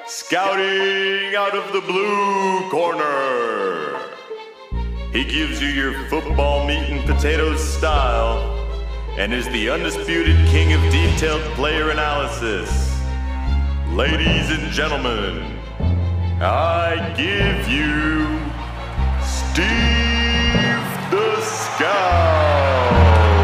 Scouting out of the blue corner. He gives you your football meat and potatoes style and is the undisputed king of detailed player analysis. Ladies and gentlemen, I give you Steve the Scout.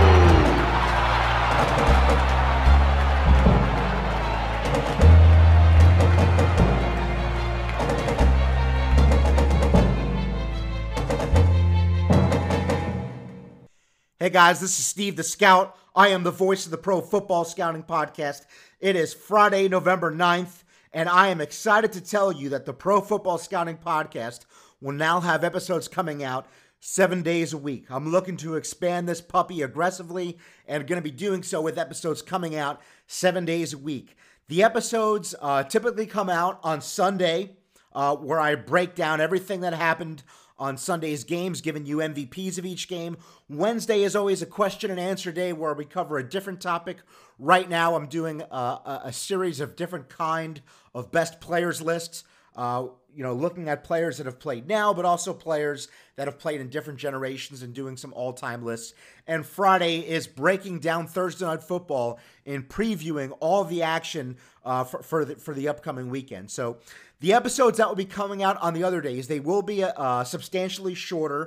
Hey guys, this is Steve the Scout. I am the voice of the Pro Football Scouting Podcast. It is Friday, November 9th, and I am excited to tell you that the Pro Football Scouting Podcast will now have episodes coming out 7 days a week. I'm looking to expand this puppy aggressively and going to be doing so with episodes coming out 7 days a week. The episodes typically come out on Sunday, where I break down everything that happened on Sunday's games, giving you MVPs of each game. Wednesday is always a question and answer day where we cover a different topic. Right now, I'm doing a series of different kind of best players lists, looking at players that have played now, but also players that have played in different generations and doing some all-time lists. And Friday is breaking down Thursday Night Football and previewing all the action for the upcoming weekend. So the episodes that will be coming out on the other days, they will be substantially shorter.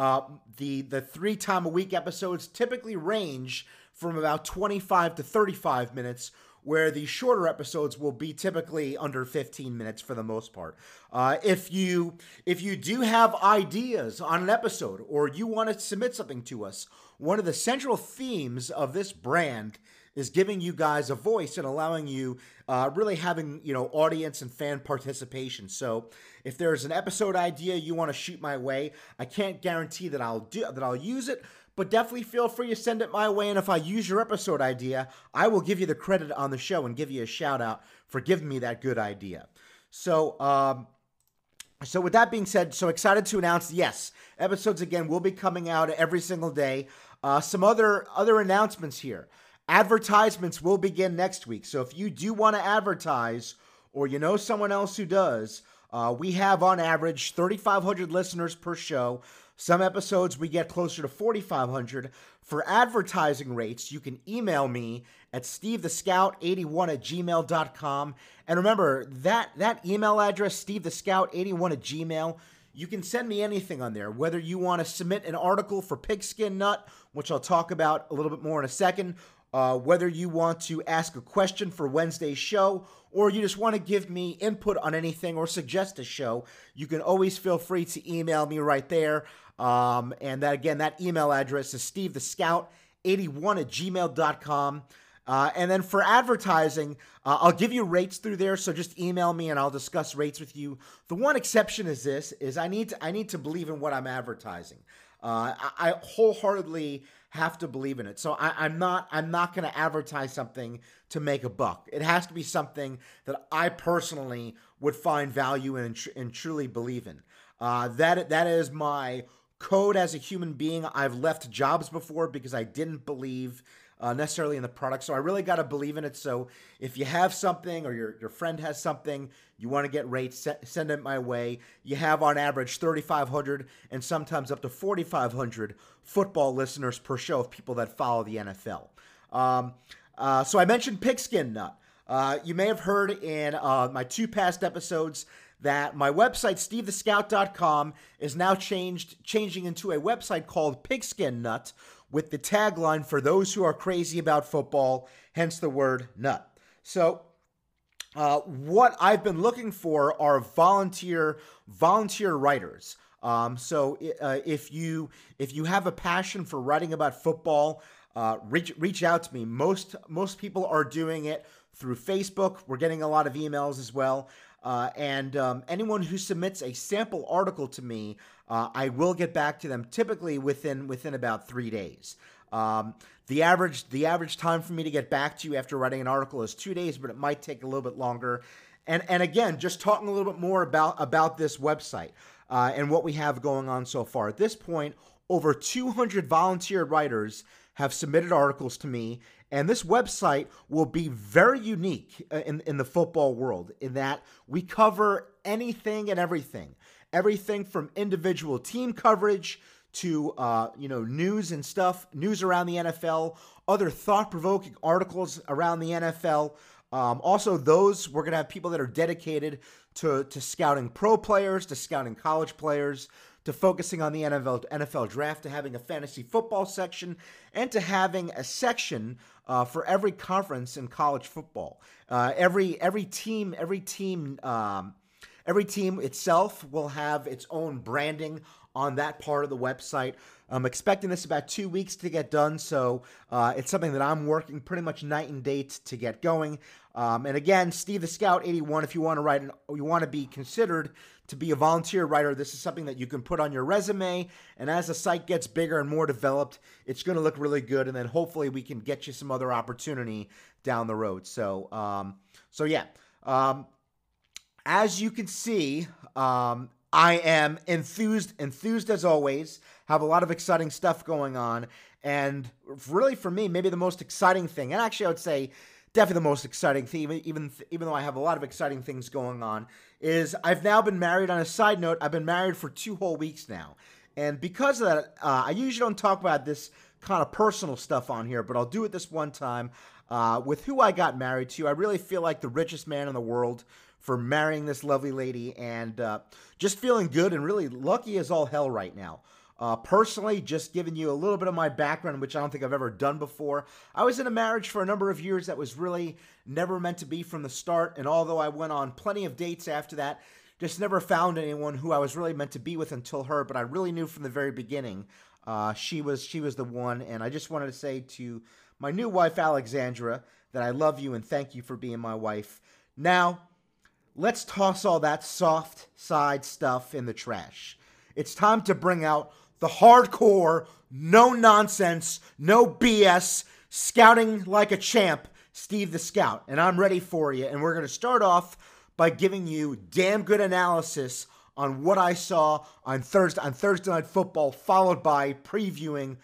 The 3-time-a-week episodes typically range from about 25 to 35 minutes, where the shorter episodes will be typically under 15 minutes for the most part. If you do have ideas on an episode or you want to submit something to us, one of the central themes of this brand is giving you guys a voice and allowing you really having audience and fan participation. So if there's an episode idea you want to shoot my way, I can't guarantee that I'll use it, but definitely feel free to send it my way. And if I use your episode idea, I will give you the credit on the show and give you a shout out for giving me that good idea. So with that being said, so excited to announce, yes, episodes again will be coming out every single day. Some other announcements here. Advertisements will begin next week. So if you do want to advertise or you know someone else who does, we have on average 3,500 listeners per show. Some episodes we get closer to 4,500. For advertising rates, you can email me at stevethescout81@gmail.com. And remember, that email address, stevethescout81@gmail, you can send me anything on there, whether you want to submit an article for Pigskin Nut, which I'll talk about a little bit more in a second, whether you want to ask a question for Wednesday's show, or you just want to give me input on anything or suggest a show, you can always feel free to email me right there. And that email address is stevethescout81@gmail.com. And then for advertising, I'll give you rates through there, so just email me and I'll discuss rates with you. The one exception is I need to believe in what I'm advertising. I wholeheartedly have to believe in it. So I'm not going to advertise something to make a buck. It has to be something that I personally would find value in and truly believe in. That is my code as a human being. I've left jobs before because I didn't believe necessarily in the product. So I really got to believe in it. So if you have something or your friend has something, you want to get rates, send it my way. You have on average 3,500 and sometimes up to 4,500 football listeners per show of people that follow the NFL. So I mentioned Pigskin Nut. You may have heard in my 2 past episodes that my website, stevethescout.com, is now changing into a website called Pigskin Nut, with the tagline, "For those who are crazy about football," hence the word nut. So what I've been looking for are volunteer writers. So if you have a passion for writing about football, reach out to me. Most people are doing it through Facebook. We're getting a lot of emails as well. And anyone who submits a sample article to me, I will get back to them typically within about 3 days. The average time for me to get back to you after writing an article is 2 days, but it might take a little bit longer. And again, just talking a little bit more about this website and what we have going on so far. At this point, over 200 volunteer writers have submitted articles to me, and this website will be very unique in the football world in that we cover anything and everything. Everything from individual team coverage to news and stuff, news around the NFL, other thought-provoking articles around the NFL. Also, we're going to have people that are dedicated to scouting pro players, to scouting college players, to focusing on the NFL draft, to having a fantasy football section, and to having a section for every conference in college football. Every team itself will have its own branding on that part of the website. I'm expecting this about 2 weeks to get done, so it's something that I'm working pretty much night and day to get going. And again, Steve the Scout 81, if you want to write, you want to be considered to be a volunteer writer, this is something that you can put on your resume, and as the site gets bigger and more developed, it's going to look really good, and then hopefully we can get you some other opportunity down the road. So yeah. As you can see, I am enthused as always, have a lot of exciting stuff going on, and really for me, maybe the most exciting thing, and actually I would say definitely the most exciting thing, even though I have a lot of exciting things going on, is I've now been married. On a side note, I've been married for 2 whole weeks now, and because of that, I usually don't talk about this kind of personal stuff on here, but I'll do it this one time. With who I got married to, I really feel like the richest man in the world for marrying this lovely lady, and just feeling good and really lucky as all hell right now. Personally, just giving you a little bit of my background, which I don't think I've ever done before. I was in a marriage for a number of years that was really never meant to be from the start, and although I went on plenty of dates after that, just never found anyone who I was really meant to be with until her, but I really knew from the very beginning she was the one, and I just wanted to say to my new wife, Alexandra, that I love you and thank you for being my wife. Now, let's toss all that soft side stuff in the trash. It's time to bring out the hardcore, no nonsense, no BS, scouting like a champ, Steve the Scout. And I'm ready for you. And we're going to start off by giving you damn good analysis on what I saw on Thursday Night Football, followed by previewing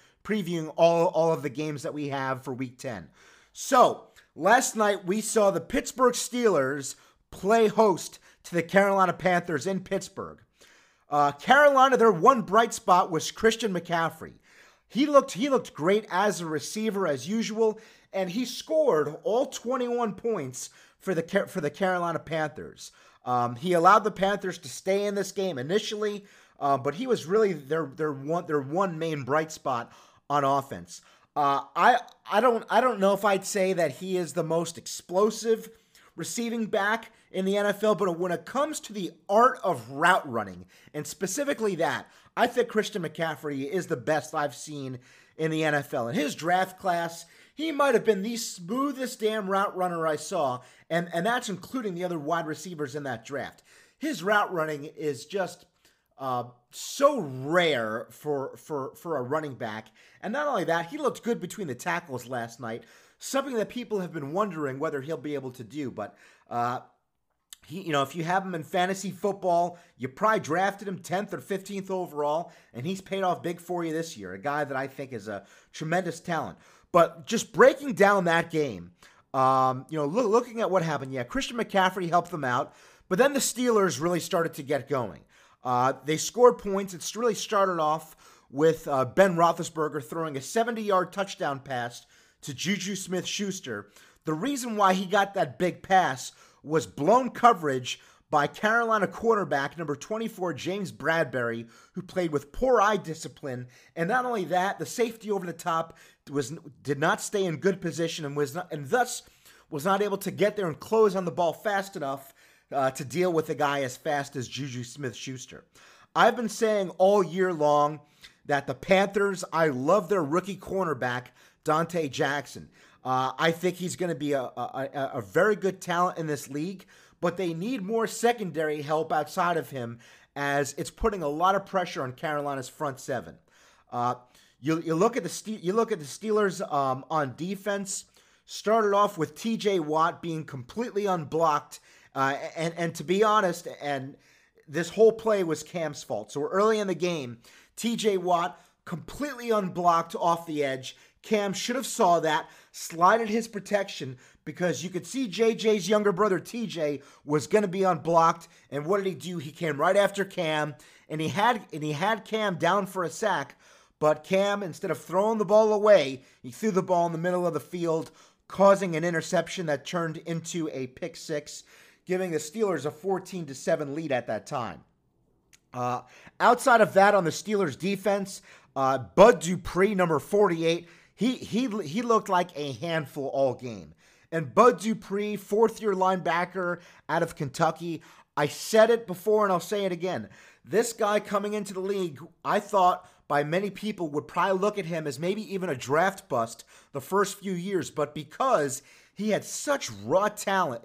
all of the games that we have for Week 10. So, last night we saw the Pittsburgh Steelers play host to the Carolina Panthers in Pittsburgh. Carolina, their one bright spot was Christian McCaffrey. He looked great as a receiver as usual, and he scored all 21 points for the Carolina Panthers. He allowed the Panthers to stay in this game initially, but he was really their one main bright spot on offense. I don't know if I'd say that he is the most explosive receiving back in the NFL, but when it comes to the art of route running, and specifically that, I think Christian McCaffrey is the best I've seen in the NFL. In his draft class, he might have been the smoothest damn route runner I saw, and that's including the other wide receivers in that draft. His route running is just so rare for a running back, and not only that, he looked good between the tackles last night, something that people have been wondering whether he'll be able to do, but if you have him in fantasy football, you probably drafted him 10th or 15th overall, and he's paid off big for you this year, a guy that I think is a tremendous talent. But just breaking down that game, looking at what happened, Christian McCaffrey helped them out, but then the Steelers really started to get going. They scored points. It really started off with Ben Roethlisberger throwing a 70-yard touchdown pass to Juju Smith-Schuster. The reason why he got that big pass was blown coverage by Carolina quarterback number 24, James Bradbury, who played with poor eye discipline. And not only that, the safety over the top did not stay in good position and thus was not able to get there and close on the ball fast enough to deal with a guy as fast as Juju Smith-Schuster. I've been saying all year long that the Panthers, I love their rookie cornerback, Dante Jackson. I think he's going to be a very good talent in this league, but they need more secondary help outside of him, as it's putting a lot of pressure on Carolina's front seven. You look at the Steelers on defense. Started off with T.J. Watt being completely unblocked, and to be honest, and this whole play was Cam's fault. So early in the game, T.J. Watt completely unblocked off the edge. Cam should have saw that, slided his protection, because you could see JJ's younger brother TJ was going to be unblocked. And what did he do? He came right after Cam, and he had Cam down for a sack. But Cam, instead of throwing the ball away, he threw the ball in the middle of the field, causing an interception that turned into a pick six, giving the Steelers a 14-7 lead at that time. Outside of that, on the Steelers defense, Bud Dupree, number 48, he looked like a handful all game. And Bud Dupree, fourth-year linebacker out of Kentucky, I said it before and I'll say it again. This guy coming into the league, I thought by many people would probably look at him as maybe even a draft bust the first few years, but because he had such raw talent,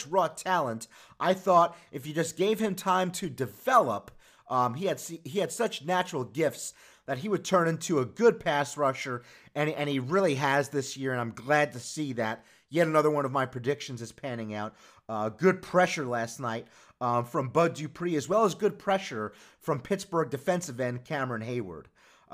I thought if you just gave him time to develop, he had such natural gifts that he would turn into a good pass rusher, and he really has this year, and I'm glad to see that. Yet another one of my predictions is panning out. Good pressure last night from Bud Dupree, as well as good pressure from Pittsburgh defensive end Cameron Hayward.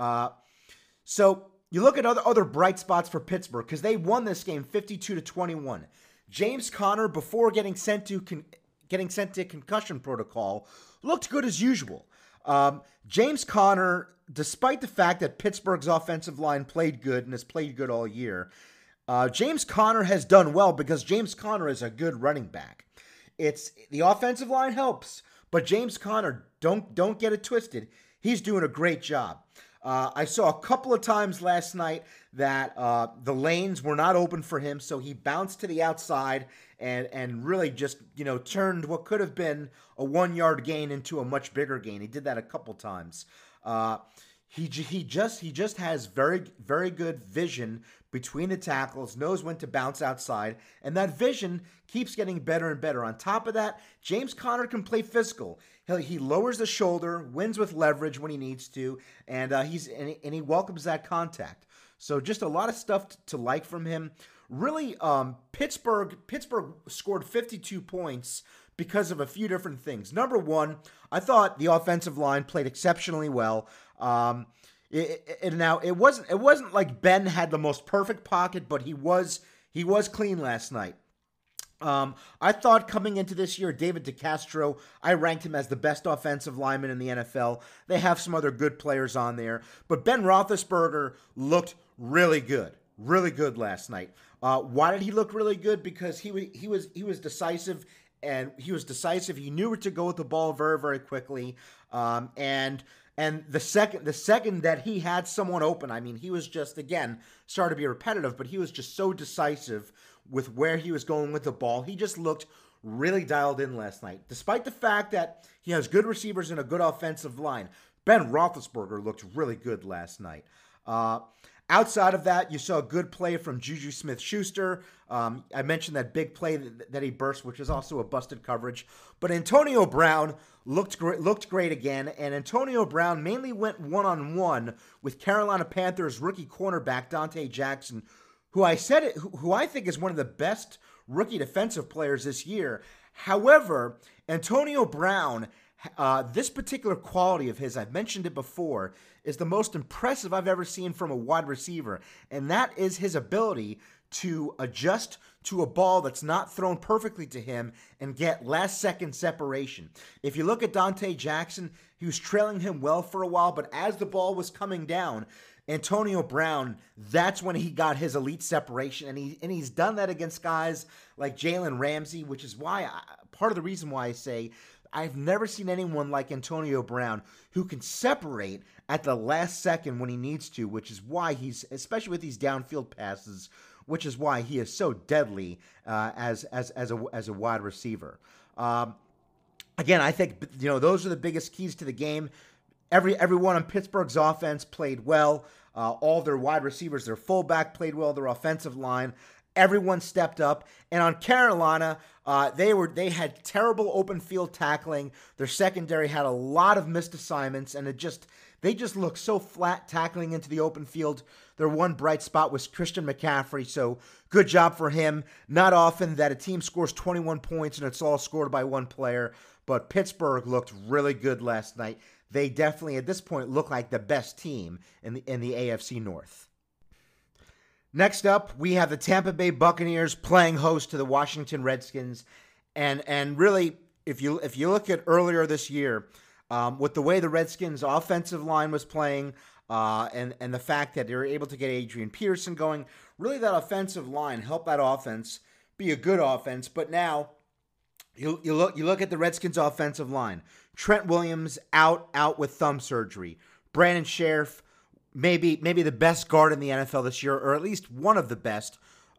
So you look at other bright spots for Pittsburgh, because they won this game 52-21. James Conner, before getting sent to concussion protocol, looked good as usual. James Conner, despite the fact that Pittsburgh's offensive line played good and has played good all year, James Conner has done well because James Conner is a good running back. It's the offensive line helps, but James Conner, don't get it twisted. He's doing a great job. I saw a couple of times last night that the lanes were not open for him, so he bounced to the outside and really just, turned what could have been a 1-yard gain into a much bigger gain. He did that a couple times. He just has very, very good vision between the tackles, knows when to bounce outside, and that vision keeps getting better and better. On top of that, James Conner can play physical. He lowers the shoulder, wins with leverage when he needs to, and he welcomes that contact. So just a lot of stuff to like from him. Really, Pittsburgh scored 52 points because of a few different things. Number one, I thought the offensive line played exceptionally well. It wasn't like Ben had the most perfect pocket, but he was clean last night. I thought coming into this year, David DeCastro, I ranked him as the best offensive lineman in the NFL. They have some other good players on there, but Ben Roethlisberger looked really good last night. Why did he look really good? Because he was decisive, and he was decisive. He knew where to go with the ball very, very quickly, and the second that he had someone open, I mean, he was just, again, sorry to be repetitive, but he was just so decisive with where he was going with the ball. He just looked really dialed in last night. Despite the fact that he has good receivers and a good offensive line, Ben Roethlisberger looked really good last night. Outside of that, you saw a good play from Juju Smith-Schuster. I mentioned that big play that he burst, which is also a busted coverage. But Antonio Brown looked great again, and Antonio Brown mainly went one-on-one with Carolina Panthers rookie cornerback Dante Jackson, who I think is one of the best rookie defensive players this year. However, Antonio Brown, this particular quality of his, I've mentioned it before, is the most impressive I've ever seen from a wide receiver, and that is his ability to adjust to a ball that's not thrown perfectly to him and get last-second separation. If you look at Dante Jackson, he was trailing him well for a while, but as the ball was coming down, Antonio Brown, that's when he got his elite separation, and he's done that against guys like Jalen Ramsey, which is why part of the reason why I say I've never seen anyone like Antonio Brown who can separate at the last second when he needs to, which is why he's, especially with these downfield passes, which is why he is so deadly as a wide receiver. Again, I think those are the biggest keys to the game. Everyone on Pittsburgh's offense played well. All their wide receivers, their fullback played well. Their offensive line, everyone stepped up. And on Carolina, they had terrible open field tackling. Their secondary had a lot of missed assignments, and they just looked so flat tackling into the open field. Their one bright spot was Christian McCaffrey, so good job for him. Not often that a team scores 21 points and it's all scored by one player, but Pittsburgh looked really good last night. They definitely, at this point, look like the best team in the AFC North. Next up, we have the Tampa Bay Buccaneers playing host to the Washington Redskins, and really, if you look at earlier this year, with the way the Redskins' offensive line was playing, and the fact that they were able to get Adrian Peterson going, really that offensive line helped that offense be a good offense. But now you look at the Redskins' offensive line. Trent Williams out with thumb surgery. Brandon Sheriff, maybe the best guard in the NFL this year, or at least one of the best,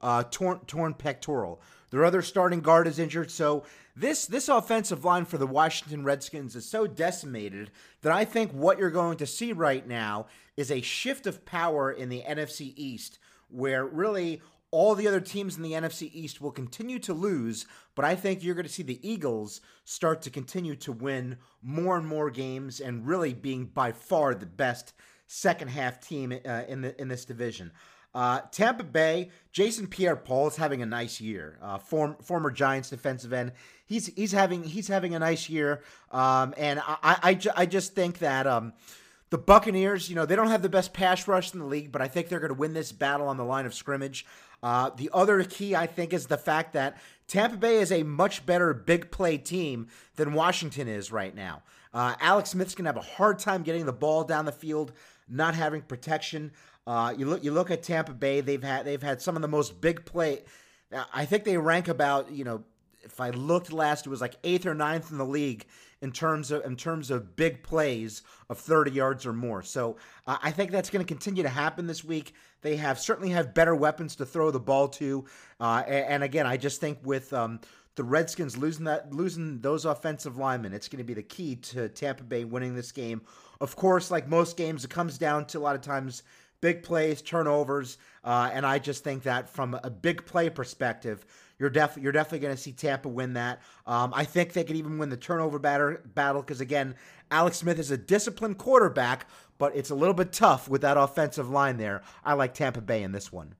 torn pectoral. Their other starting guard is injured, so this offensive line for the Washington Redskins is so decimated that I think what you're going to see right now is a shift of power in the NFC East, where really all the other teams in the NFC East will continue to lose, but I think you're going to see the Eagles start to continue to win more and more games and really being by far the best second half team in this division. Tampa Bay, Jason Pierre-Paul is having a nice year. Former Giants defensive end, he's having a nice year. And I just think that the Buccaneers, they don't have the best pass rush in the league, but I think they're going to win this battle on the line of scrimmage. The other key, I think, is the fact that Tampa Bay is a much better big play team than Washington is right now. Alex Smith's going to have a hard time getting the ball down the field, not having protection. You look at Tampa Bay. They've had some of the most big play. I think they rank about, if I looked last, it was like 8th or 9th in the league in terms of big plays of 30 yards or more. So I think that's going to continue to happen this week. They certainly have better weapons to throw the ball to, and again, I just think with the Redskins losing those offensive linemen, it's going to be the key to Tampa Bay winning this game. Of course, like most games, it comes down to a lot of times big plays, turnovers, and I just think that from a big play perspective, you're definitely going to see Tampa win that. I think they could even win the turnover battle because, again, Alex Smith is a disciplined quarterback, but it's a little bit tough with that offensive line there. I like Tampa Bay in this one.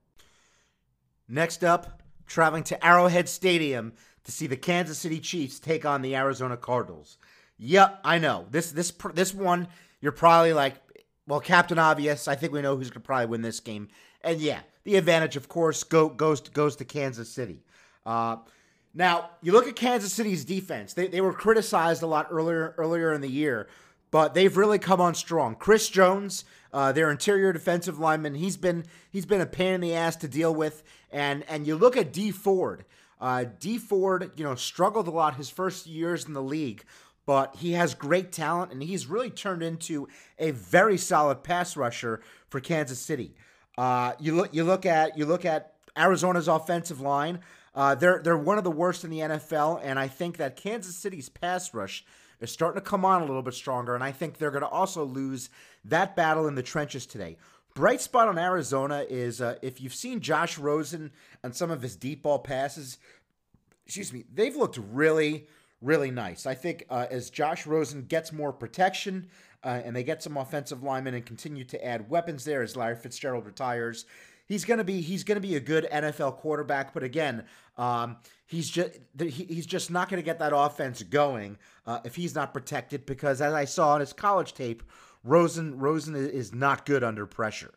Next up, traveling to Arrowhead Stadium to see the Kansas City Chiefs take on the Arizona Cardinals. Yep, I know. This one, you're probably like, well, Captain Obvious, I think we know who's going to probably win this game. And yeah, the advantage, of course, goes to Kansas City. Now, you look at Kansas City's defense. They were criticized a lot earlier in the year, but they've really come on strong. Chris Jones, their interior defensive lineman, he's been a pain in the ass to deal with. And you look at Dee Ford. Dee Ford, struggled a lot his first years in the league, but he has great talent, and he's really turned into a very solid pass rusher for Kansas City. You look at Arizona's offensive line. They're one of the worst in the NFL, and I think that Kansas City's pass rush is starting to come on a little bit stronger, and I think they're going to also lose that battle in the trenches today. Bright spot on Arizona is if you've seen Josh Rosen and some of his deep ball passes, they've looked really, really nice. I think as Josh Rosen gets more protection and they get some offensive linemen and continue to add weapons there as Larry Fitzgerald retires, he's gonna be a good NFL quarterback. But again, he's just not gonna get that offense going if he's not protected, because as I saw on his college tape, Rosen is not good under pressure.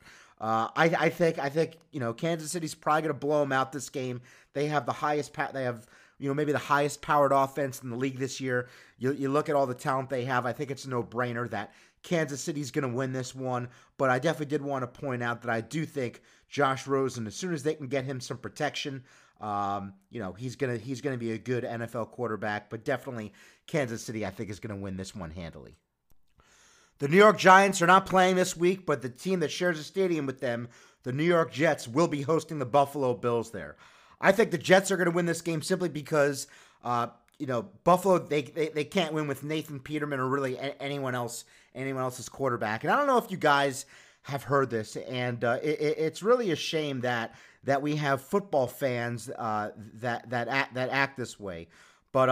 I think Kansas City's probably gonna blow him out this game. They have the highest maybe the highest powered offense in the league this year. You look at all the talent they have. I think it's a no-brainer that Kansas City's going to win this one. But I definitely did want to point out that I do think Josh Rosen, as soon as they can get him some protection, he's gonna be a good NFL quarterback. But definitely Kansas City, I think, is going to win this one handily. The New York Giants are not playing this week, but the team that shares a stadium with them, the New York Jets, will be hosting the Buffalo Bills there. I think the Jets are going to win this game simply because, Buffalo, they can't win with Nathan Peterman or really anyone else's quarterback. And I don't know if you guys have heard this, and it's really a shame that we have football fans that act this way. But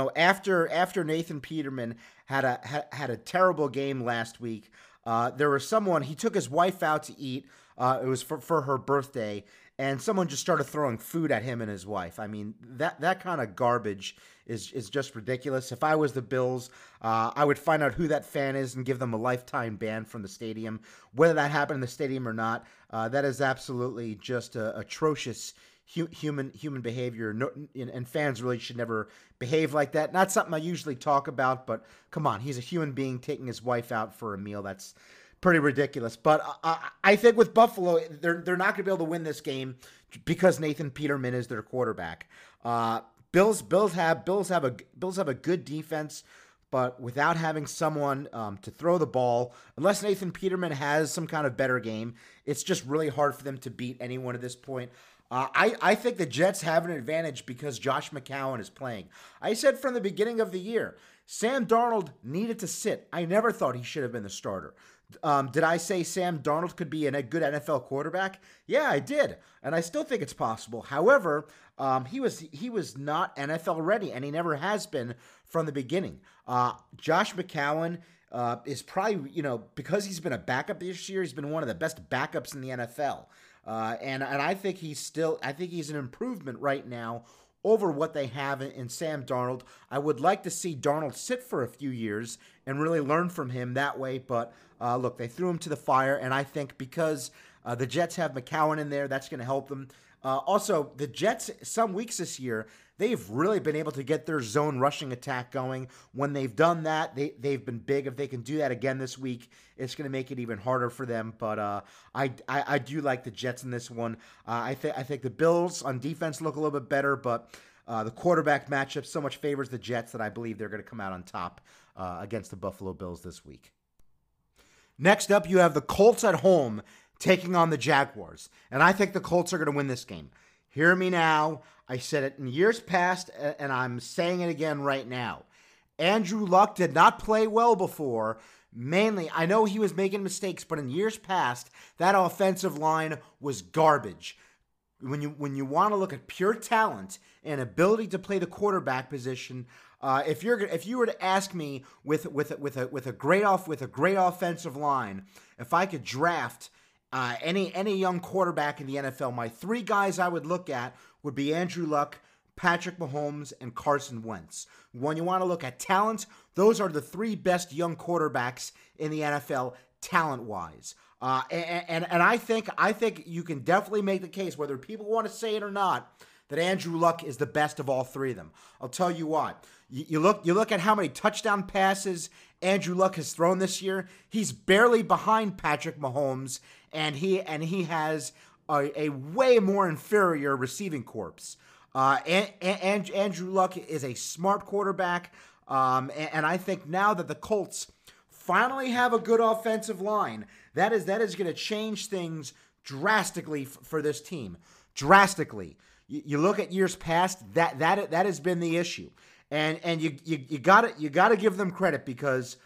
after Nathan Peterman had a terrible game last week, there was someone, he took his wife out to eat. It was for her birthday, and someone just started throwing food at him and his wife. I mean, that kind of garbage is just ridiculous. If I was the Bills, I would find out who that fan is and give them a lifetime ban from the stadium. Whether that happened in the stadium or not, that is absolutely just atrocious human behavior. No, and fans really should never behave like that. Not something I usually talk about, but come on, he's a human being taking his wife out for a meal. That's pretty ridiculous. But I think with Buffalo, they're not going to be able to win this game because Nathan Peterman is their quarterback. Bills have a good defense, but without having someone to throw the ball, unless Nathan Peterman has some kind of better game, it's just really hard for them to beat anyone at this point. I think the Jets have an advantage because Josh McCown is playing. I said from the beginning of the year, Sam Darnold needed to sit. I never thought he should have been the starter. Did I say Sam Darnold could be a good NFL quarterback? Yeah, I did, and I still think it's possible. However, he was not NFL ready, and he never has been from the beginning. Josh McCown is probably, because he's been a backup this year, he's been one of the best backups in the NFL. And I think he's an improvement right now over what they have in Sam Darnold. I would like to see Darnold sit for a few years and really learn from him that way. But look, they threw him to the fire, and I think because the Jets have McCown in there, that's going to help them. Also, the Jets, some weeks this year, they've really been able to get their zone rushing attack going. When they've done that, they've been big. If they can do that again this week, it's going to make it even harder for them. But I do like the Jets in this one. I think the Bills on defense look a little bit better, but the quarterback matchup so much favors the Jets that I believe they're going to come out on top against the Buffalo Bills this week. Next up, you have the Colts at home taking on the Jaguars. And I think the Colts are going to win this game. Hear me now. I said it in years past, and I'm saying it again right now. Andrew Luck did not play well before. Mainly, I know he was making mistakes, but in years past, that offensive line was garbage. When you want to look at pure talent and ability to play the quarterback position, if you were to ask me with a great offensive line, if I could draft any young quarterback in the NFL, my three guys I would look at would be Andrew Luck, Patrick Mahomes, and Carson Wentz. When you want to look at talent, those are the three best young quarterbacks in the NFL talent-wise. And I think you can definitely make the case, whether people want to say it or not, that Andrew Luck is the best of all three of them. I'll tell you what. You look at how many touchdown passes Andrew Luck has thrown this year. He's barely behind Patrick Mahomes, and he has a way more inferior receiving corps. Andrew Luck is a smart quarterback, and I think now that the Colts finally have a good offensive line, that is going to change things drastically for this team. Drastically. You look at years past, that has been the issue, and you gotta give them credit because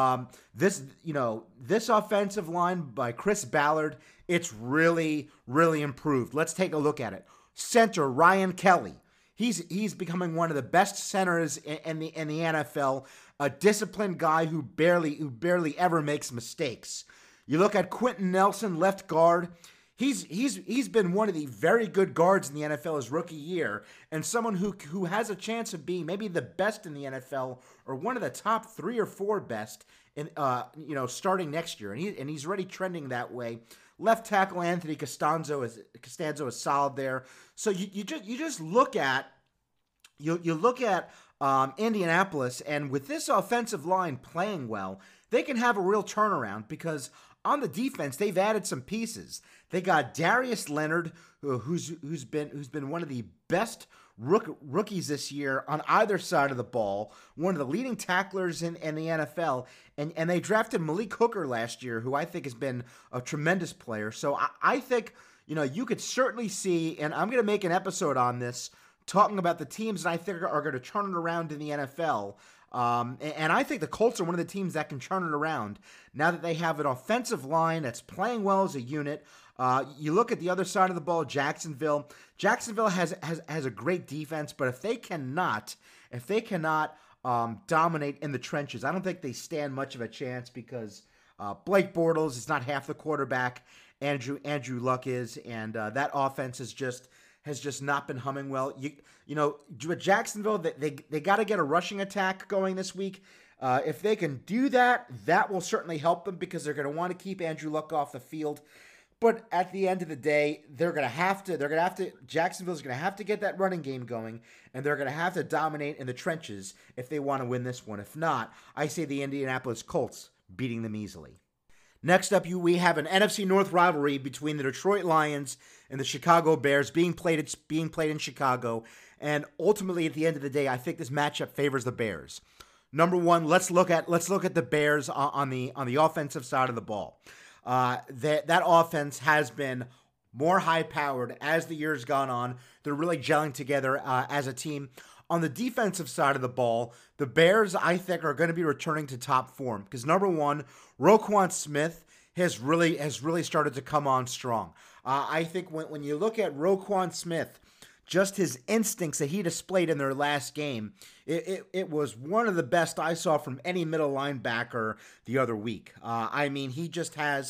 this offensive line by Chris Ballard, it's really improved. Let's take a look at it. Center Ryan Kelly, he's becoming one of the best centers in the NFL. A disciplined guy who barely ever makes mistakes. You look at Quentin Nelson, left guard. He's been one of the very good guards in the NFL his rookie year, and someone who has a chance of being maybe the best in the NFL or one of the top 3 or 4 best in starting next year, and he's already trending that way. Left tackle Anthony Costanzo is solid there. So you just look at Indianapolis, and with this offensive line playing well, they can have a real turnaround because on the defense they've added some pieces. They got Darius Leonard, who's been one of the best rookies this year on either side of the ball, one of the leading tacklers in the NFL, and they drafted Malik Hooker last year, who I think has been a tremendous player. So I think you could certainly see, and I'm going to make an episode on this, talking about the teams that I think are going to turn it around in the NFL. And I think the Colts are one of the teams that can turn it around now that they have an offensive line that's playing well as a unit. You look at the other side of the ball, Jacksonville. Jacksonville has a great defense, but if they cannot dominate in the trenches, I don't think they stand much of a chance because Blake Bortles is not half the quarterback, Andrew Luck is, and that offense has just not been humming well. You know, with Jacksonville, they got to get a rushing attack going this week. If they can do that, that will certainly help them because they're going to want to keep Andrew Luck off the field. But at the end of the day, Jacksonville's going to have to get that running game going, and they're going to have to dominate in the trenches if they want to win this one. If not, I say the Indianapolis Colts beating them easily. Next up, we have an NFC North rivalry between the Detroit Lions and the Chicago Bears being played in Chicago, and ultimately at the end of the day, I think this matchup favors the Bears. Number one, let's look at the Bears on the offensive side of the ball. That offense has been more high-powered as the years gone on. They're really gelling together as a team. On the defensive side of the ball, the Bears, I think, are going to be returning to top form because, number one, Roquan Smith has really started to come on strong. I think when you look at Roquan Smith, just his instincts that he displayed in their last game, it was one of the best I saw from any middle linebacker the other week. I mean, he has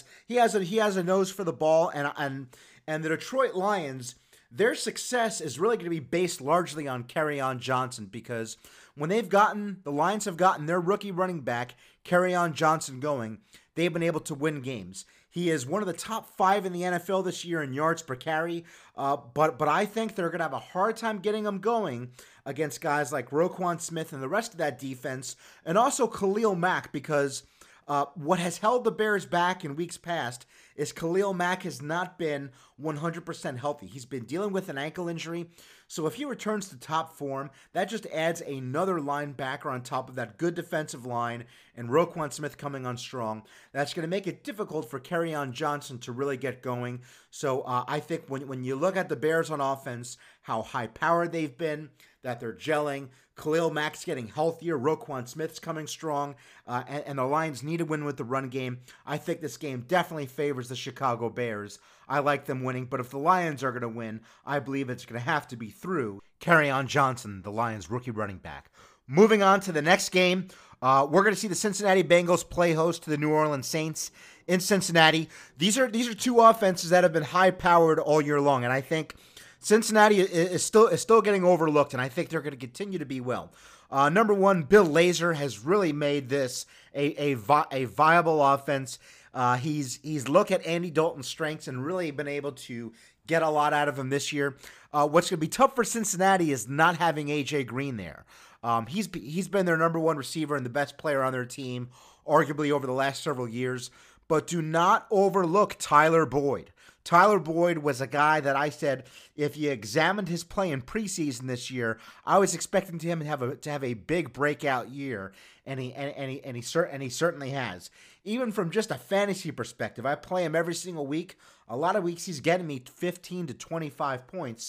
a nose for the ball, and the Detroit Lions, their success is really going to be based largely on Kerryon Johnson because when the Lions have gotten their rookie running back, Kerryon Johnson, going, they've been able to win games. He is one of the top 5 in the NFL this year in yards per carry, but I think they're going to have a hard time getting him going against guys like Roquan Smith and the rest of that defense, and also Khalil Mack, because what has held the Bears back in weeks past is Khalil Mack has not been 100% healthy. He's been dealing with an ankle injury. So if he returns to top form, that just adds another linebacker on top of that good defensive line, and Roquan Smith coming on strong. That's going to make it difficult for Kerryon Johnson to really get going. So I think when you look at the Bears on offense, how high-powered they've been, that they're gelling, Khalil Mack's getting healthier, Roquan Smith's coming strong, and the Lions need to win with the run game. I think this game definitely favors the Chicago Bears. I like them winning, but if the Lions are going to win, I believe it's going to have to be through Kerryon Johnson, the Lions' rookie running back. Moving on to the next game, we're going to see the Cincinnati Bengals play host to the New Orleans Saints in Cincinnati. These are two offenses that have been high-powered all year long, and I think Cincinnati is still getting overlooked, and I think they're going to continue to be well. Number one, Bill Lazor has really made this a viable offense. He's looked at Andy Dalton's strengths and really been able to get a lot out of him this year. What's going to be tough for Cincinnati is not having A.J. Green there. He's been their number one receiver and the best player on their team, arguably over the last several years. But do not overlook Tyler Boyd. Tyler Boyd was a guy that I said, if you examined his play in preseason this year, I was expecting him to have a big breakout year, and he certainly has. Even from just a fantasy perspective, I play him every single week. A lot of weeks he's getting me 15 to 25 points.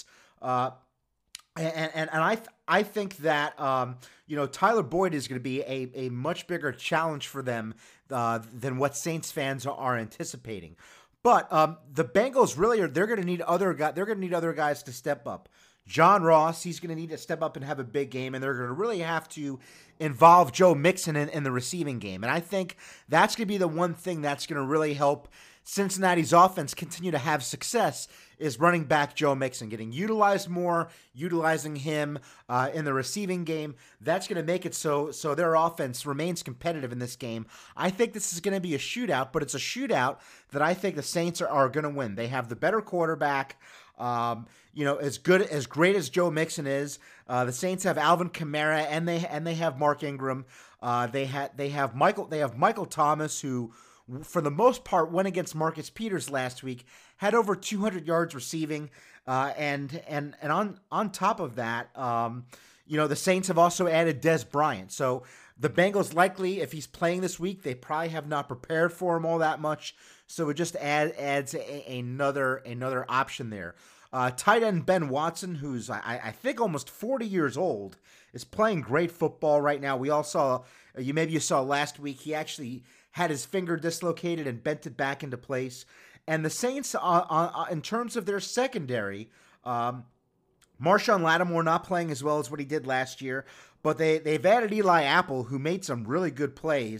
And I think that Tyler Boyd is going to be a much bigger challenge for them than what Saints fans are anticipating. But the Bengals they're going to need other guys. They're going to need other guys to step up. John Ross, he's going to need to step up and have a big game, and they're going to really have to involve Joe Mixon in the receiving game. And I think that's going to be the one thing that's going to really help Cincinnati's offense continue to have success, is running back Joe Mixon, getting utilized more, utilizing him in the receiving game. That's going to make it so their offense remains competitive in this game. I think this is going to be a shootout, but it's a shootout that I think the Saints are going to win. They have the better quarterback. As great as Joe Mixon is, the Saints have Alvin Kamara and they have Mark Ingram. They have Michael Thomas, who, for the most part, went against Marcus Peters last week, had over 200 yards receiving, and on top of that, the Saints have also added Dez Bryant. So the Bengals, likely, if he's playing this week, they probably have not prepared for him all that much. So it just adds another option there. Tight end Ben Watson, who's I think almost 40 years old, is playing great football right now. We all saw, you saw last week, he actually had his finger dislocated and bent it back into place. And the Saints, in terms of their secondary, Marshawn Lattimore not playing as well as what he did last year, but they've added Eli Apple, who made some really good plays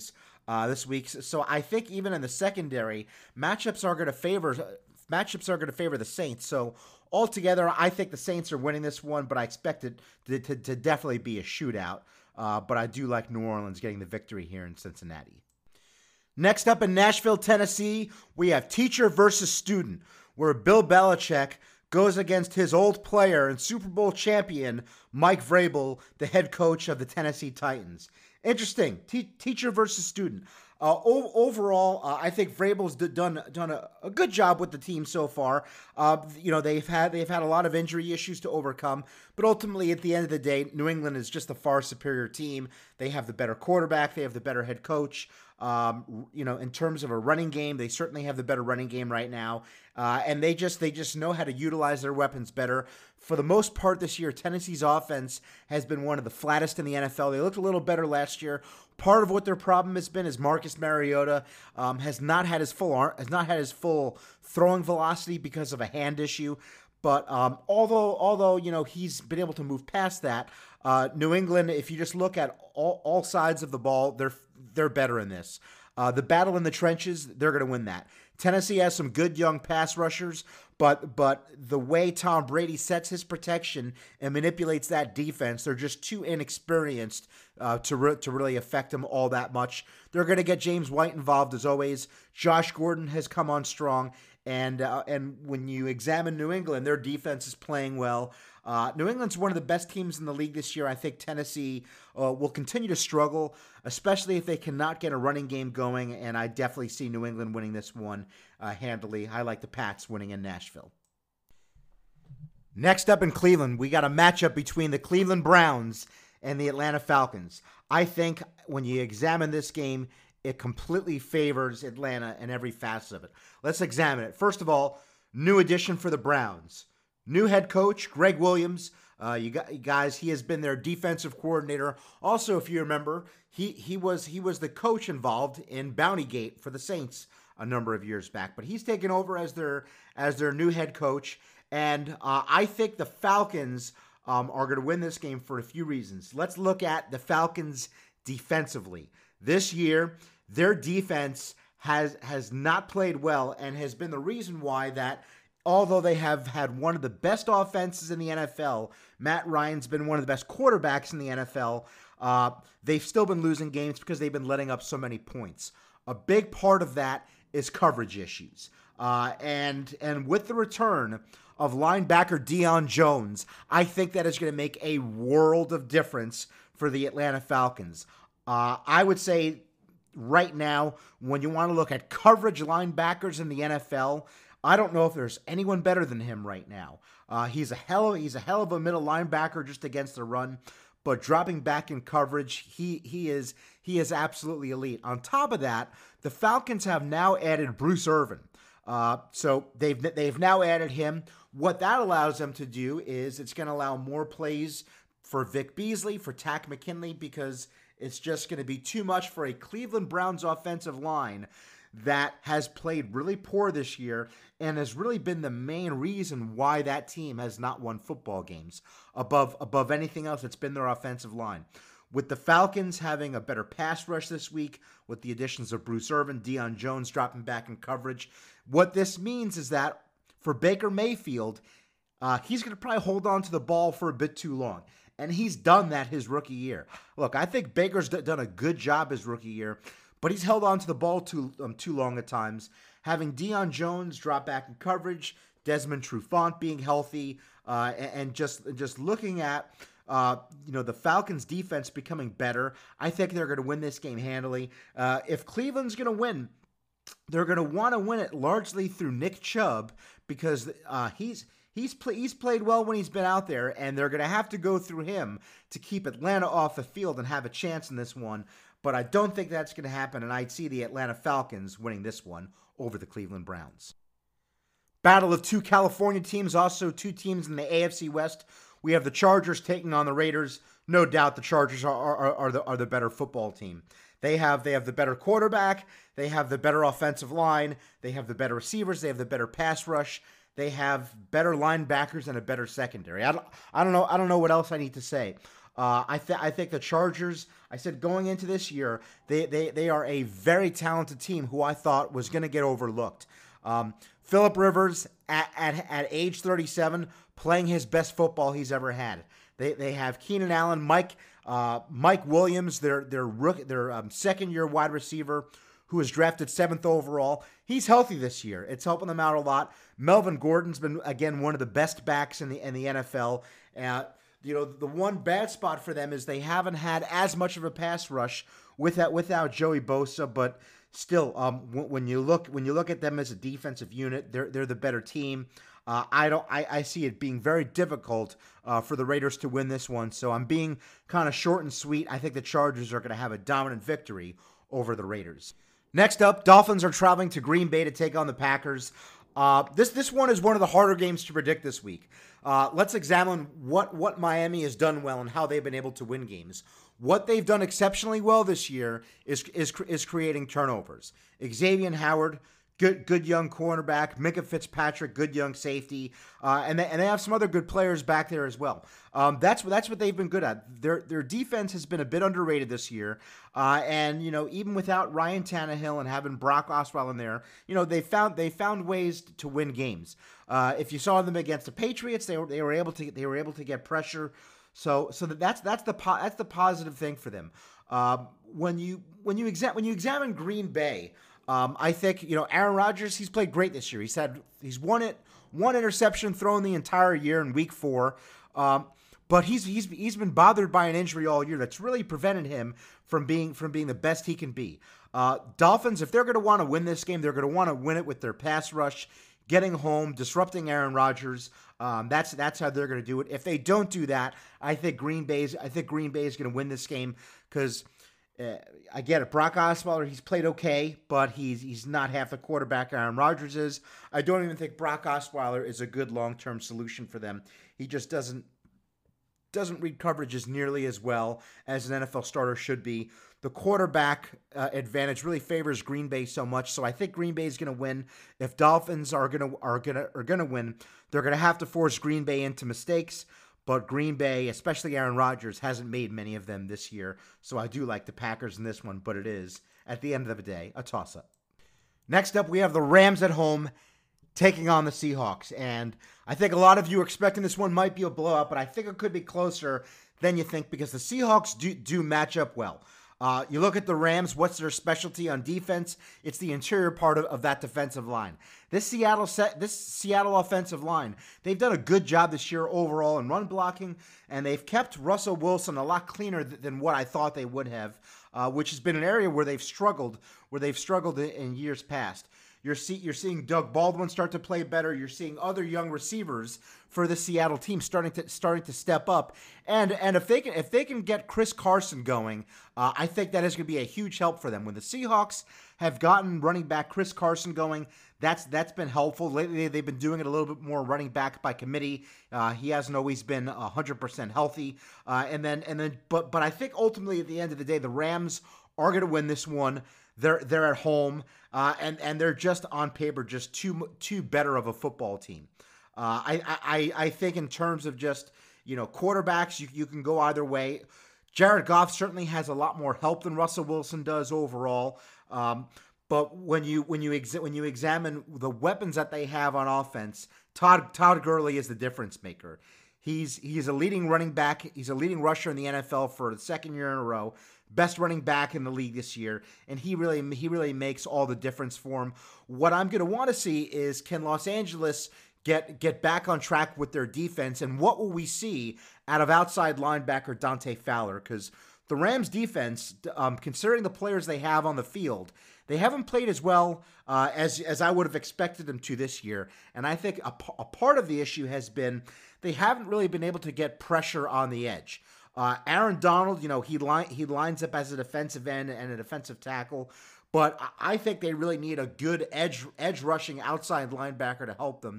this week. So I think even in the secondary, matchups are going to favor the Saints. So altogether, I think the Saints are winning this one, but I expect it to definitely be a shootout. But I do like New Orleans getting the victory here in Cincinnati. Next up in Nashville, Tennessee, we have teacher versus student, where Bill Belichick goes against his old player and Super Bowl champion, Mike Vrabel, the head coach of the Tennessee Titans. Interesting, teacher versus student. Overall, I think Vrabel's done a good job with the team so far. They've had a lot of injury issues to overcome, but ultimately, at the end of the day, New England is just a far superior team. They have the better quarterback, they have the better head coach. In terms of a running game, they certainly have the better running game right now, and they just know how to utilize their weapons better. For the most part this year, Tennessee's offense has been one of the flattest in the NFL. They looked a little better last year. Part of what their problem has been is Marcus Mariota has not had his full throwing velocity because of a hand issue. But although he's been able to move past that, New England, if you just look at all sides of the ball, they're better in this. The battle in the trenches, they're going to win that. Tennessee has some good young pass rushers, but the way Tom Brady sets his protection and manipulates that defense, they're just too inexperienced to really affect them all that much. They're going to get James White involved as always. Josh Gordon has come on strong, and when you examine New England, their defense is playing well. New England's one of the best teams in the league this year. I think Tennessee will continue to struggle, especially if they cannot get a running game going, and I definitely see New England winning this one handily. I like the Pats winning in Nashville. Next up in Cleveland, we got a matchup between the Cleveland Browns and the Atlanta Falcons. I think when you examine this game, it completely favors Atlanta in every facet of it. Let's examine it. First of all, new addition for the Browns. New head coach, Greg Williams. You guys, he has been their defensive coordinator. Also, if you remember, he was the coach involved in Bountygate for the Saints a number of years back. But he's taken over as their new head coach. And I think the Falcons are going to win this game for a few reasons. Let's look at the Falcons defensively. This year, their defense has not played well and has been the reason why that although they have had one of the best offenses in the NFL, Matt Ryan's been one of the best quarterbacks in the NFL, they've still been losing games because they've been letting up so many points. A big part of that is coverage issues. And with the return of linebacker Deion Jones, I think that is going to make a world of difference for the Atlanta Falcons. I would say right now, when you want to look at coverage linebackers in the NFL, I don't know if there's anyone better than him right now. He's a hell of a middle linebacker just against the run, but dropping back in coverage, he is absolutely elite. On top of that, the Falcons have now added Bruce Irvin. So they've now added him. What that allows them to do is it's going to allow more plays for Vic Beasley, for Takk McKinley, because it's just going to be too much for a Cleveland Browns offensive line that has played really poor this year and has really been the main reason why that team has not won football games. Above anything else, it's been their offensive line. With the Falcons having a better pass rush this week, with the additions of Bruce Irvin, Deion Jones dropping back in coverage, what this means is that for Baker Mayfield, he's going to probably hold on to the ball for a bit too long. And he's done that his rookie year. Look, I think Baker's done a good job his rookie year, but he's held on to the ball too long at times. Having Deion Jones drop back in coverage, Desmond Trufant being healthy, and just looking at the Falcons' defense becoming better, I think they're going to win this game handily. If Cleveland's going to win, they're going to want to win it largely through Nick Chubb because he's played well when he's been out there, and they're going to have to go through him to keep Atlanta off the field and have a chance in this one. But I don't think that's going to happen, and I'd see the Atlanta Falcons winning this one over the Cleveland Browns. Battle of two California teams, also two teams in the AFC West. We have the Chargers taking on the Raiders. No doubt the Chargers are the better football team. They have the better quarterback. They have the better offensive line. They have the better receivers. They have the better pass rush. They have better linebackers and a better secondary. I don't know what else I need to say. I think the Chargers, I said going into this year, they are a very talented team who I thought was going to get overlooked. Phillip Rivers at age 37 playing his best football he's ever had. They have Keenan Allen, Mike Williams, their second-year wide receiver, who was drafted 7th overall. He's healthy this year. It's helping them out a lot. Melvin Gordon's been, again, one of the best backs in the NFL. The one bad spot for them is they haven't had as much of a pass rush without Joey Bosa, but still, when you look at them as a defensive unit, they're the better team. I see it being very difficult for the Raiders to win this one. So I'm being kind of short and sweet. I think the Chargers are going to have a dominant victory over the Raiders. Next up, Dolphins are traveling to Green Bay to take on the Packers. This one is one of the harder games to predict this week. Let's examine what Miami has done well and how they've been able to win games. What they've done exceptionally well this year is creating turnovers. Xavier Howard, good young cornerback. Minkah Fitzpatrick, good young safety, and they have some other good players back there as well. That's what they've been good at. Their defense has been a bit underrated this year, and even without Ryan Tannehill and having Brock Osweiler in there, they found ways to win games. If you saw them against the Patriots, they were able to get pressure. So that's the positive thing for them. When you examine Green Bay. I think Aaron Rodgers. He's played great this year. He's one interception thrown the entire year in Week 4, but he's been bothered by an injury all year that's really prevented him from being the best he can be. Dolphins, if they're going to want to win this game, they're going to want to win it with their pass rush, getting home, disrupting Aaron Rodgers. That's how they're going to do it. If they don't do that, I think Green Bay is going to win this game because. I get it. Brock Osweiler, he's played okay, but he's not half the quarterback Aaron Rodgers is. I don't even think Brock Osweiler is a good long-term solution for them. He just doesn't read coverages nearly as well as an NFL starter should be. The quarterback advantage really favors Green Bay so much, so I think Green Bay is going to win. If Dolphins are going to win, they're going to have to force Green Bay into mistakes. But Green Bay, especially Aaron Rodgers, hasn't made many of them this year. So I do like the Packers in this one, but it is, at the end of the day, a toss-up. Next up, we have the Rams at home taking on the Seahawks. And I think a lot of you are expecting this one might be a blowout, but I think it could be closer than you think because the Seahawks do match up well. You look at the Rams, what's their specialty on defense? It's the interior part of that defensive line. This Seattle offensive line, they've done a good job this year overall in run blocking, and they've kept Russell Wilson a lot cleaner than what I thought they would have, which has been an area where they've struggled in years past. You're seeing Doug Baldwin start to play better. You're seeing other young receivers for the Seattle team starting to step up. And if they can get Chris Carson going, I think that is going to be a huge help for them. When the Seahawks have gotten running back Chris Carson going, that's been helpful. Lately, they've been doing it a little bit more running back by committee. He hasn't always been 100% healthy. But I think ultimately at the end of the day, the Rams are going to win this one. They're at home, and they're just on paper just too better of a football team. I think in terms of just quarterbacks, you can go either way. Jared Goff certainly has a lot more help than Russell Wilson does overall. But when you examine the weapons that they have on offense, Todd Gurley is the difference maker. He's a leading running back. He's a leading rusher in the NFL for the second year in a row. Best running back in the league this year, and he really makes all the difference for him. What I'm going to want to see is, can Los Angeles get back on track with their defense, and what will we see out of outside linebacker Dante Fowler? Because the Rams defense, considering the players they have on the field, they haven't played as well as I would have expected them to this year. And I think a part of the issue has been they haven't really been able to get pressure on the edge. Aaron Donald, he lines up as a defensive end and a defensive tackle, but I think they really need a good edge rushing outside linebacker to help them.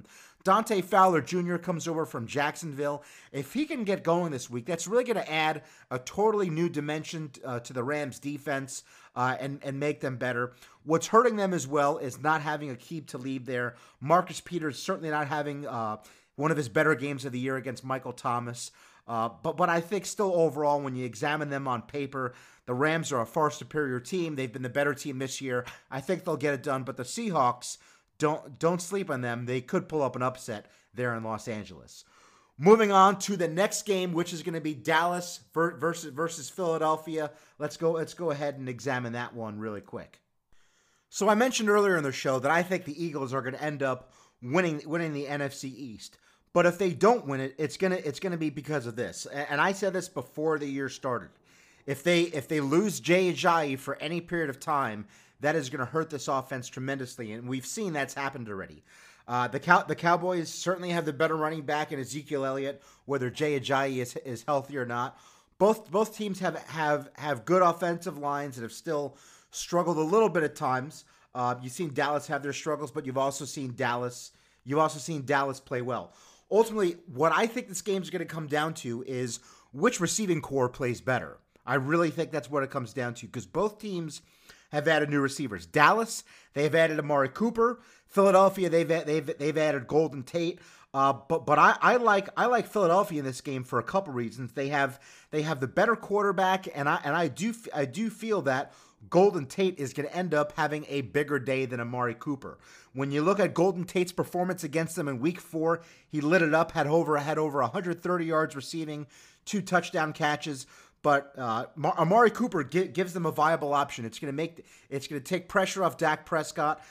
Dante Fowler Jr. comes over from Jacksonville. If he can get going this week, that's really going to add a totally new dimension to the Rams defense and make them better. What's hurting them as well is not having Aqib Talib there. Marcus Peters certainly not having one of his better games of the year against Michael Thomas. But I think still overall, when you examine them on paper, the Rams are a far superior team. They've been the better team this year. I think they'll get it done. But the Seahawks, don't sleep on them. They could pull up an upset there in Los Angeles. Moving on to the next game, which is going to be Dallas versus Philadelphia. Let's go ahead and examine that one really quick. So I mentioned earlier in the show that I think the Eagles are going to end up winning the NFC East. But if they don't win it, it's gonna be because of this. And I said this before the year started. If they lose Jay Ajayi for any period of time, that is going to hurt this offense tremendously, and we've seen that's happened already. The Cowboys certainly have the better running back in Ezekiel Elliott, whether Jay Ajayi is healthy or not. Both teams have good offensive lines that have still struggled a little bit at times. You've seen Dallas have their struggles, but you've also seen Dallas play well. Ultimately, what I think this game's going to come down to is which receiving core plays better. I really think that's what it comes down to, because both teams have added new receivers. Dallas, they've added Amari Cooper. Philadelphia, they've added Golden Tate. But I like Philadelphia in this game for a couple reasons. They have the better quarterback, and I do feel that Golden Tate is going to end up having a bigger day than Amari Cooper. When you look at Golden Tate's performance against them in Week 4, he lit it up, had over 130 yards receiving, 2 touchdown catches. But Amari Cooper gives them a viable option. It's going to take pressure off Dak Prescott.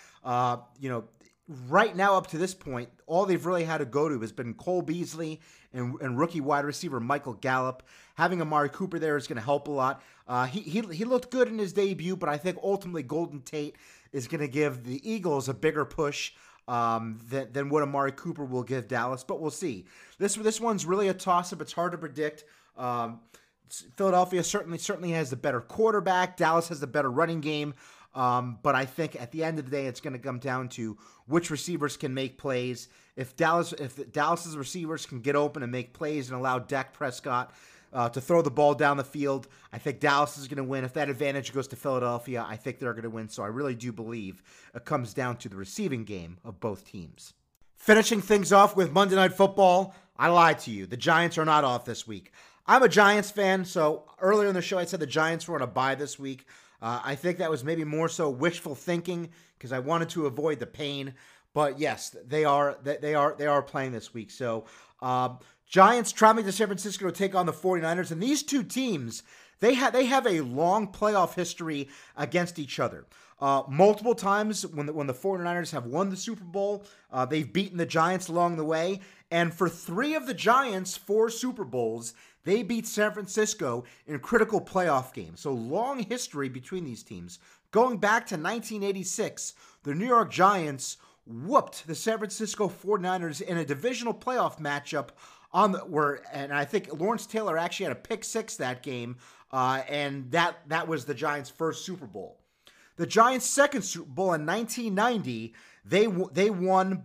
Right now up to this point, all they've really had to go to has been Cole Beasley and rookie wide receiver Michael Gallup. Having Amari Cooper there is going to help a lot. He looked good in his debut, but I think ultimately Golden Tate is going to give the Eagles a bigger push than what Amari Cooper will give Dallas. But we'll see. This one's really a toss-up. It's hard to predict. Philadelphia certainly has the better quarterback. Dallas has the better running game. But I think at the end of the day, it's going to come down to which receivers can make plays. If Dallas's receivers can get open and make plays and allow Dak Prescott to throw the ball down the field, I think Dallas is going to win. If that advantage goes to Philadelphia, I think they're going to win. So I really do believe it comes down to the receiving game of both teams. Finishing things off with Monday Night Football, I lied to you. The Giants are not off this week. I'm a Giants fan, so earlier in the show I said the Giants were on a bye this week. I think that was maybe more so wishful thinking because I wanted to avoid the pain. But yes, they are playing this week. So Giants traveling to San Francisco to take on the 49ers, and these two teams they have a long playoff history against each other. Multiple times when the 49ers have won the Super Bowl, they've beaten the Giants along the way. And for 3 of the Giants' 4 Super Bowls, they beat San Francisco in critical playoff games. So long history between these teams. Going back to 1986, the New York Giants whooped the San Francisco 49ers in a divisional playoff matchup and I think Lawrence Taylor actually had a pick 6 that game, and that was the Giants' first Super Bowl. The Giants' second Super Bowl in 1990, they won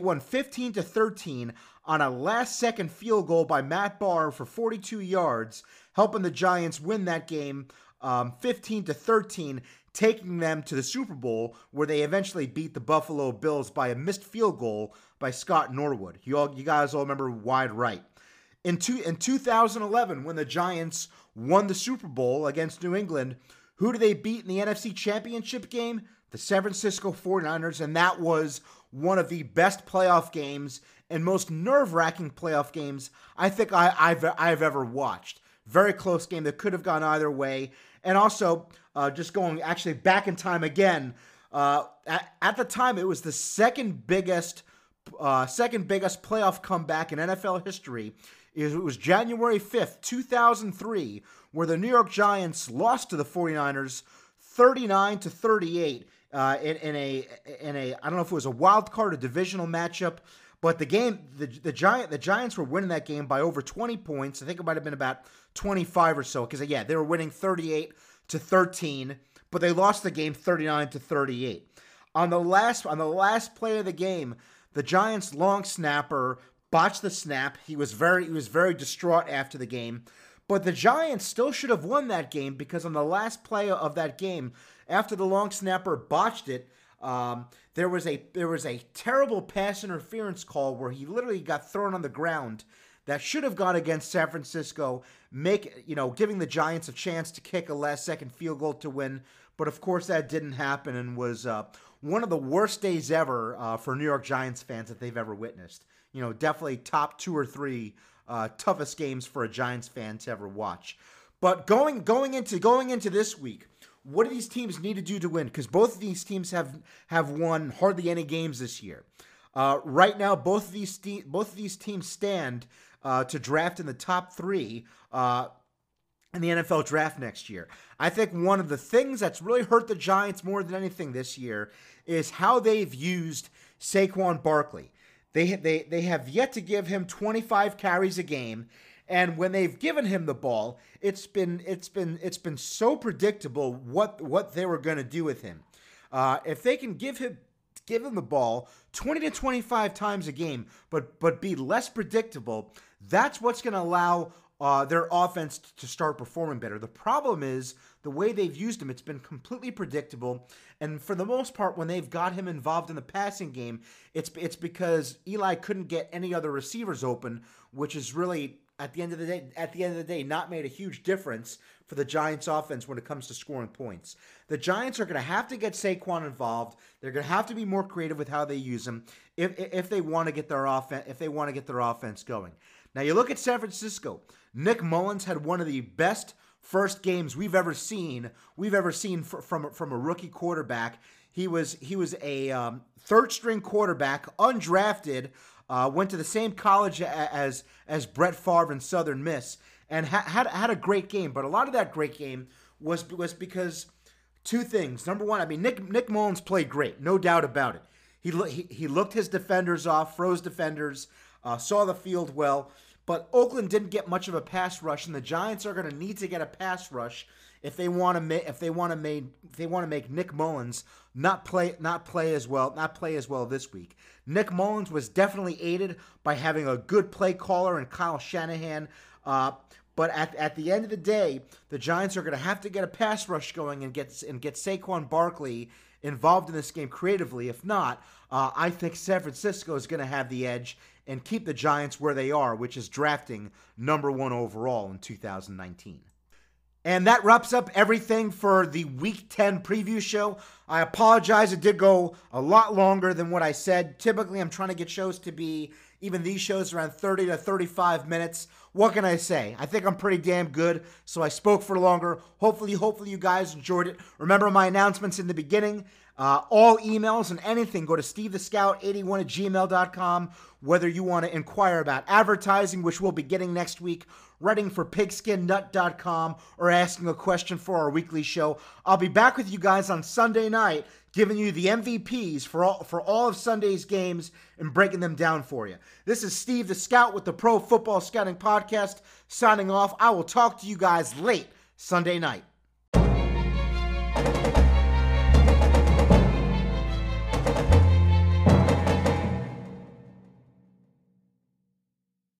15-13 on a last-second field goal by Matt Barr for 42 yards, helping the Giants win that game 15-13, taking them to the Super Bowl, where they eventually beat the Buffalo Bills by a missed field goal by Scott Norwood. You guys all remember wide right. In 2011, when the Giants won the Super Bowl against New England, who did they beat in the NFC Championship game? The San Francisco 49ers, and that was one of the best playoff games and most nerve-wracking playoff games I think I've ever watched. Very close game that could have gone either way. And also, just going actually back in time again, at the time it was the second biggest playoff comeback in NFL history. It was January 5th, 2003, where the New York Giants lost to the 49ers 39-38 in a I don't know if it was a wild card or divisional matchup, but the Giants were winning that game by over 20 points. I think it might have been about 25 or so, because they were winning 38-13, but they lost the game 39-38. On the last play of the game, the Giants' long snapper botched the snap. He was very distraught after the game. But the Giants still should have won that game because on the last play of that game, after the long snapper botched it, there was a terrible pass interference call where he literally got thrown on the ground that should have gone against San Francisco, giving the Giants a chance to kick a last-second field goal to win. But of course, that didn't happen and was one of the worst days ever for New York Giants fans that they've ever witnessed. Definitely top 2 or 3 toughest games for a Giants fan to ever watch. But going into this week, what do these teams need to do to win? Because both of these teams have won hardly any games this year. Right now, both of these teams stand to draft in the top 3 in the NFL draft next year. I think one of the things that's really hurt the Giants more than anything this year is how they've used Saquon Barkley. They have yet to give him 25 carries a game, and when they've given him the ball, it's been so predictable what they were going to do with him. If they can give him the ball 20 to 25 times a game, but be less predictable, that's what's going to allow their offense to start performing better. The problem is the way they've used him, it's been completely predictable. And for the most part, when they've got him involved in the passing game, it's because Eli couldn't get any other receivers open, which is really, at the end of the day, not made a huge difference for the Giants offense when it comes to scoring points. The Giants are going to have to get Saquon involved. They're going to have to be more creative with how they use him if they want to get their offense going. Now you look at San Francisco. Nick Mullins had one of the best first games we've ever seen from a rookie quarterback. He was a third string quarterback, undrafted, went to the same college as Brett Favre in Southern Miss, and had a great game. But a lot of that great game was because two things. Number one, Nick Mullins played great, no doubt about it. He looked his defenders off, froze defenders, saw the field well. But Oakland didn't get much of a pass rush, and the Giants are going to need to get a pass rush if they want to make Nick Mullins not play as well this week. Nick Mullins was definitely aided by having a good play caller in Kyle Shanahan. But at the end of the day, the Giants are going to have to get a pass rush going and get Saquon Barkley involved in this game creatively. If not, I think San Francisco is going to have the edge and keep the Giants where they are, which is drafting number 1 overall in 2019. And that wraps up everything for the Week 10 preview show. I apologize, it did go a lot longer than what I said. Typically, I'm trying to get shows to be, even these shows, around 30 to 35 minutes. What can I say? I think I'm pretty damn good, so I spoke for longer. Hopefully you guys enjoyed it. Remember my announcements in the beginning. All emails and anything, go to stevethescout81@gmail.com. Whether you want to inquire about advertising, which we'll be getting next week, writing for pigskinnut.com, or asking a question for our weekly show. I'll be back with you guys on Sunday night, giving you the MVPs for all of Sunday's games and breaking them down for you. This is Steve the Scout with the Pro Football Scouting Podcast, signing off. I will talk to you guys late Sunday night.